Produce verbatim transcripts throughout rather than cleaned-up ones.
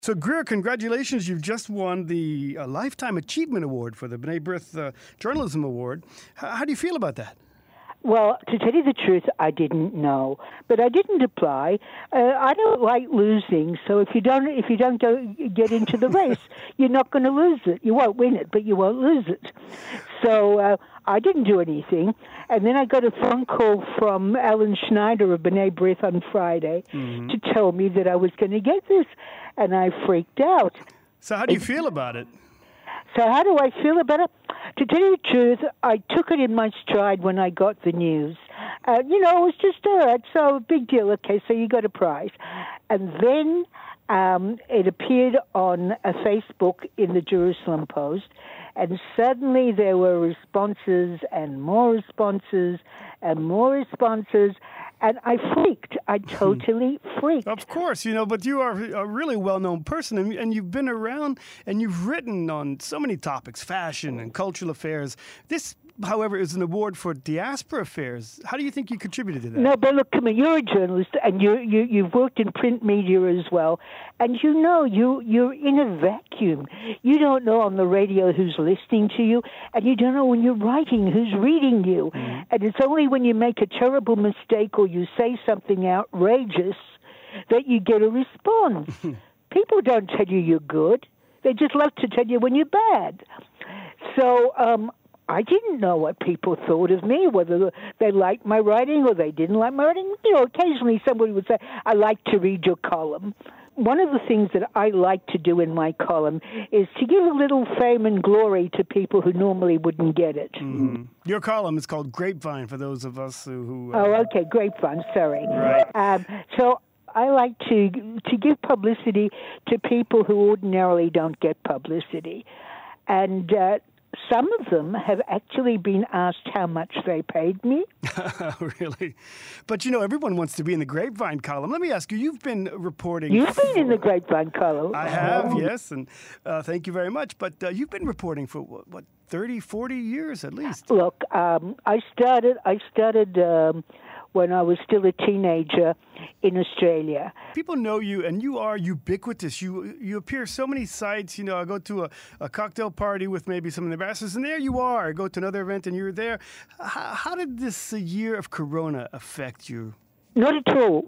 So, Greer, congratulations. You've just won the uh, Lifetime Achievement Award for the B'nai B'rith uh, Journalism Award. H- how do you feel about that? Well, to tell you the truth, I didn't know, but I didn't apply. Uh, I don't like losing, so if you don't, if you don't go get into the race, you're not going to lose it. You won't win it, but you won't lose it. So uh, I didn't do anything, and then I got a phone call from Alan Schneider of B'nai B'rith on Friday mm-hmm. to tell me that I was going to get this, and I freaked out. So how do you it, feel about it? So how do I feel about it? To tell you the truth, I took it in my stride when I got the news. Uh, you know, it was just, all right, so big deal. Okay, so you got a prize. And then um, it appeared on a Facebook in the Jerusalem Post, and suddenly there were responses and more responses and more responses, and I freaked. I totally freaked. Of course, you know, but you are a really well-known person, and, and you've been around, and you've written on so many topics, fashion and cultural affairs. This, however, is an award for diaspora affairs. How do you think you contributed to that? No, but look, come on, you're a journalist, and you, you, you've worked in print media as well, and you know you, you're in a vacuum. You don't know on the radio who's listening to you, and you don't know when you're writing who's reading you. Mm-hmm. And it's only when you make a terrible mistake or you say something outrageous that you get a response. People don't tell you you're good. They just love to tell you when you're bad. So um, I didn't know what people thought of me, whether they liked my writing or they didn't like my writing. You know, occasionally somebody would say, I like to read your column. One of the things that I like to do in my column is to give a little fame and glory to people who normally wouldn't get it. Mm-hmm. Your column is called Grapevine, for those of us who... who uh, oh, okay, Grapevine, sorry. Right. Um, so I like to to give publicity to people who ordinarily don't get publicity. And uh, some of them have actually been asked how much they paid me. Really? But, you know, everyone wants to be in the Grapevine column. Let me ask you, you've been reporting... You've for, been in the Grapevine column. I have, yes, and uh, thank you very much. But uh, you've been reporting for, what, what, thirty, forty years at least? Look, um, I started, I started um, when I was still a teenager in Australia. People know you, and you are ubiquitous. You you appear so many sites. You know, I go to a, a cocktail party with maybe some of the ambassadors, and there you are. I go to another event, and you're there. How, how did this uh, year of Corona affect you? Not at all.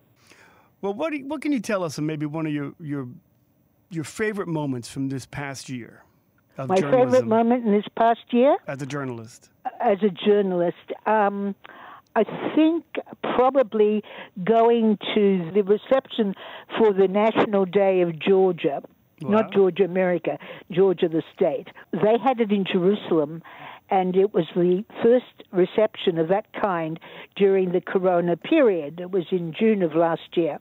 Well, what do you, what can you tell us of maybe one of your your your favorite moments from this past year of My journalism? favorite moment in this past year? As a journalist. As a journalist. Um, I think probably going to the reception for the National Day of Georgia, wow. Not Georgia, America, Georgia, the state. They had it in Jerusalem, and it was the first reception of that kind during the Corona period. It was in June of last year.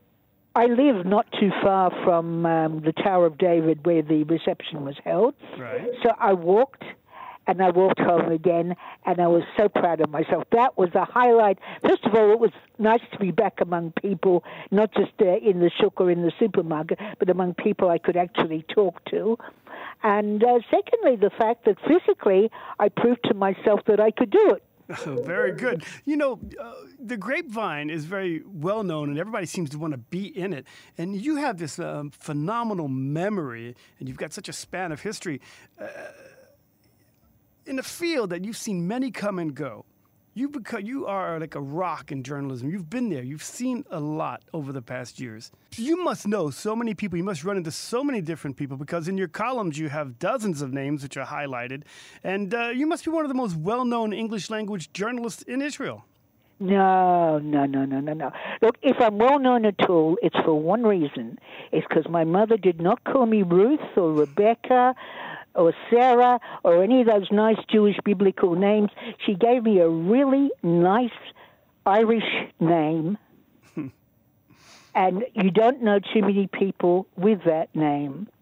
I live not too far from um, the Tower of David where the reception was held. Right. So I walked. And I walked home again, and I was so proud of myself. That was a highlight. First of all, it was nice to be back among people, not just uh, in the shuk or in the supermarket, but among people I could actually talk to. And uh, secondly, the fact that physically I proved to myself that I could do it. Oh, very good. You know, uh, the Grapevine is very well known, and everybody seems to want to be in it. And you have this um, phenomenal memory, and you've got such a span of history. Uh, In a field that you've seen many come and go, you become, you are like a rock in journalism. You've been there. You've seen a lot over the past years. You must know so many people. You must run into so many different people because in your columns you have dozens of names which are highlighted. And uh, you must be one of the most well-known English language journalists in Israel. No, no, no, no, no, no. Look, if I'm well-known at all, it's for one reason. It's because my mother did not call me Ruth or Rebecca or Sarah, or any of those nice Jewish biblical names. She gave me a really nice Irish name, and you don't know too many people with that name.